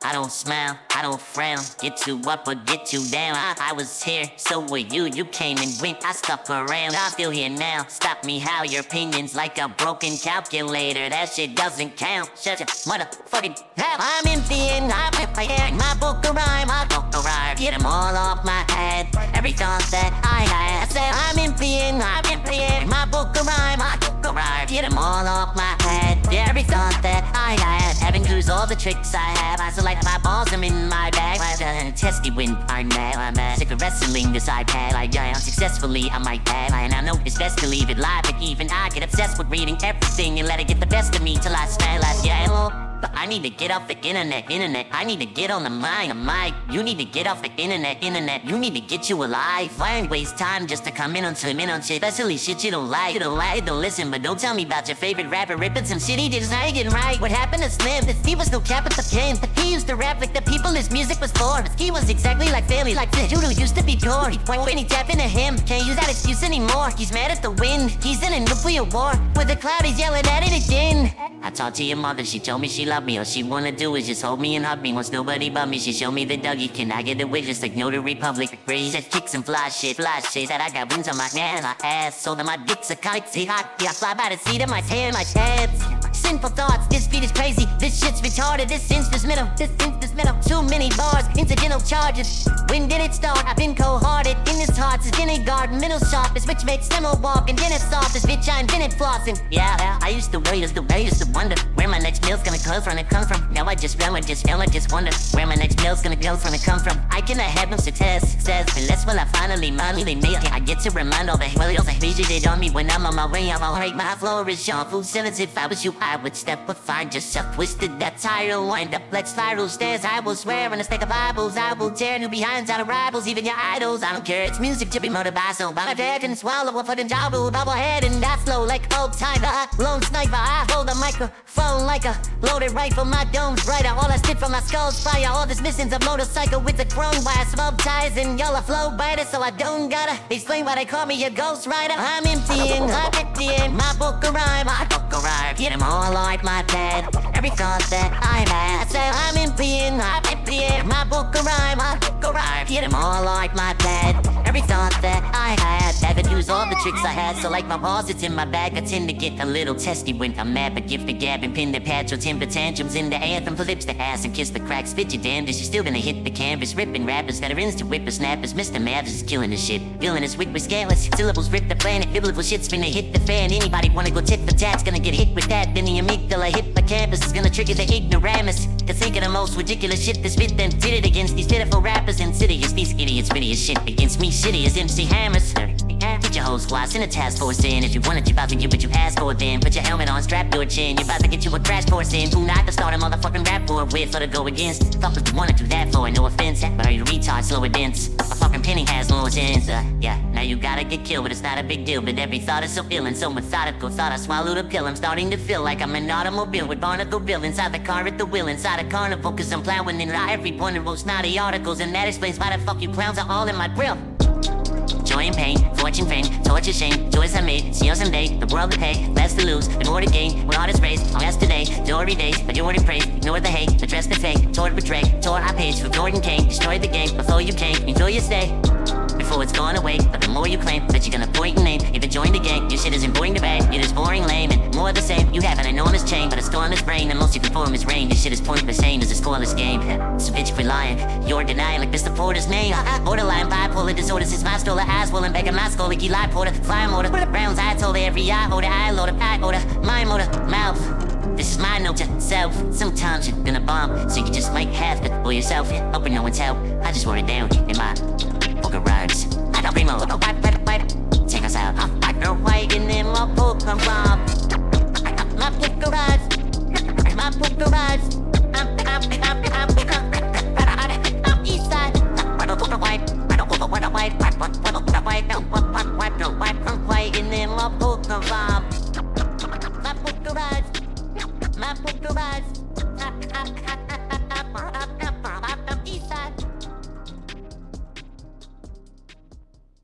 I don't smile, I don't frown. Get you up or get you down. I was here, so were you. You came and went, I stuck around. I'm still here now. Stop me how your opinion's like a broken calculator. That shit doesn't count. Shut your motherfucking mouth. I'm emptying, I'm preparing my book of rhyme. I book of rhyme. Get them all off my head. Every thought that I had. I said I'm emptying my book of rhyme. I book of rhyme. Get them all off my head. Every thought that I had. Having used all the tricks I have. I select my balls, I'm in my bag. Testy when I'm mad. Sick of wrestling this iPad. I unsuccessfully, I might add. And I know it's best to leave it live, but even I get obsessed with reading everything and let it get the best of me till I smell like yellow. But I need to get off the internet. I need to get on the mic. You need to get off the internet. You need to get you alive. Why waste time just to come in on shit, especially shit you don't like. Don't listen, but don't tell me about your favorite rapper ripping some shit he didn't say it right. What happened to Slim? He was no cap at the pen. He used to rap like the people his music was for. He was exactly like family, like the dude who used to be poor. When he tap into him, can't use that excuse anymore. He's mad at the wind. He's in a nuclear war. With a cloud, he's yelling at it again. I talked to your mother, she told me she loved me. All she wanna do is just hold me and hug me. Wants nobody but me, she showed me the Dougie. Can I get a wish just like no the Republic? Raise that kicks and fly shit. Said I got wings on my hands, my ass. So that my dick's a kite, see hot. Yeah, I fly by the seat of my hand, my hands. Sinful thoughts, this beat is crazy. This shit's retarded, this instrumental. Too many bars, incidental charges. When did it start? I've been cold-hearted. In this heart, is kindergarten, middle sharpest. Which makes them all walk, and then it's softest. Bitch, I invented flossing. Yeah, I used to wonder where my next meal's gonna come from. Now I just wonder where my next meal's gonna come from. I cannot have no success, unless will I finally make it. I get to remind all the helios I visited on me when I'm on my way. I'm alright, my floor is sharp. Food sentence, if I was you, I would step but find yourself twisted. That tire wind up like spiral stairs. I will swear on a stack of Bibles. I will tear new behinds out of rivals, even your idols. I don't care, it's music to be murdered by so. By my dad can swallow a foot and jabble, bubble head and die slow like old timer. Lone sniper, I hold a microphone like a loaded rifle. My dome's brighter, all I spit from my skull's fire. All this missing's a motorcycle with a chrome wire. Smoke tires and y'all are flow brighter, so I don't gotta explain why they call me a ghost rider. I'm emptying my book of rhyme. Get them all like my dad. Every thought that I've had. I said I'm emptying my book of rhyme. Get them all like my dad. Every thought that I had. Haven't used all the tricks I had, so like my balls, it's in my bag. I tend to get a little testy when I'm mad, but give the gab and pin the patch or temper tantrums in the anthem. For lips to ass and kiss the crack. Spit your damnedest, you're still gonna hit the canvas. Ripping rappers, veterans to whippersnappers. Mr. Mathers is killing the shit. Villainous wit with scandalous syllables rip the planet. Biblical shit's finna hit the fan. Anybody wanna go tit for tat's gonna get hit with that. Then the amygdala hit my campus is gonna trigger the ignoramus. Cause think of the most ridiculous shit that's spit then did it against these pitiful rappers. Insidious, these idiots, wittiest shit against me. Shitty as MC Hammers. Get your whole squad, send a task force in. If you want it, you about to get what you asked for then. Put your helmet on, strap your chin. You about to get you a crash course in. Who not to start a motherfucking rap war with or to go against. Fuck what you wanna do that for, no offense. But are you retard, slow it dense? A fucking penny has no sense. Yeah, now you gotta get killed, but it's not a big deal. But every thought is so ill and so methodical. Thought I swallowed a pill, I'm starting to feel like I'm an automobile with Barnacle Bill inside the car at the wheel, inside a carnival. Cause I'm plowing in every point and wrote snotty articles. And that explains why the fuck you clowns are all in my grill. Joy and pain, fortune, fame, torture, shame, joys I made, see on someday, the world to pay, less to lose, and more to gain, when heart is raised, on yesterday, glory days, majority praise, ignore the hate, address the fake, toward betray, tore our page, for Jordan Kane, destroyed the game, before you came, before you stay, before it's gone away, but the more you claim, that you're gonna point and name, either join the gang, your shit isn't boring to bang, it is boring, lame, and more of the same, you have an enormous chain, but a stormless brain, and most you conform is rain, your shit is pointless, same as a scoreless game, so bitch quit lying, you're denying like Mr. Porter's name, borderline bipolar disorder, since my stolen eyes, swollen back in my skull, like Eli Porter, fire motor, Browns eye told every eye odor, my motor, mouth. This is my note to self. Sometimes you're gonna bomb, so you just might have to pull yourself. Hoping no one's help. I just wrote it down in my book of rhymes. I don't remote. Take us out. I'm not waiting in my book of rhymes. My book of rhymes. My book of rhymes. I'm east side. I don't go to white. I don't go to white. I'm waiting in my book of rhymes.